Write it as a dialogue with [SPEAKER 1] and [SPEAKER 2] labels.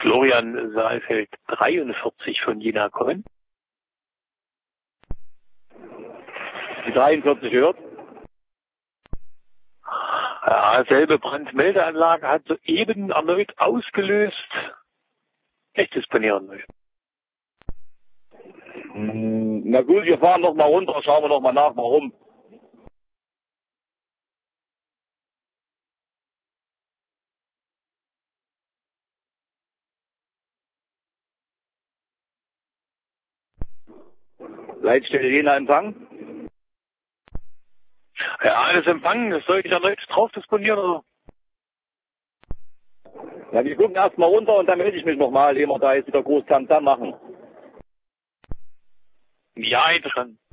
[SPEAKER 1] Florian Saalfeld 43 von Jena kommen.
[SPEAKER 2] Die 43 hört.
[SPEAKER 1] Ja, selbe Brandmeldeanlage hat soeben erneut ausgelöst. Echt disponieren möchte.
[SPEAKER 2] Na gut, wir fahren noch mal runter, schauen wir noch mal nach, warum. Leitstelle Jena Empfang.
[SPEAKER 1] Ja, alles empfangen. Das soll ich erneut drauf disponieren, oder?
[SPEAKER 2] Ja, wir gucken erst mal runter und dann melde ich mich noch mal, ehe wir da jetzt wieder groß Tamtam machen.
[SPEAKER 1] Ja, einverstanden.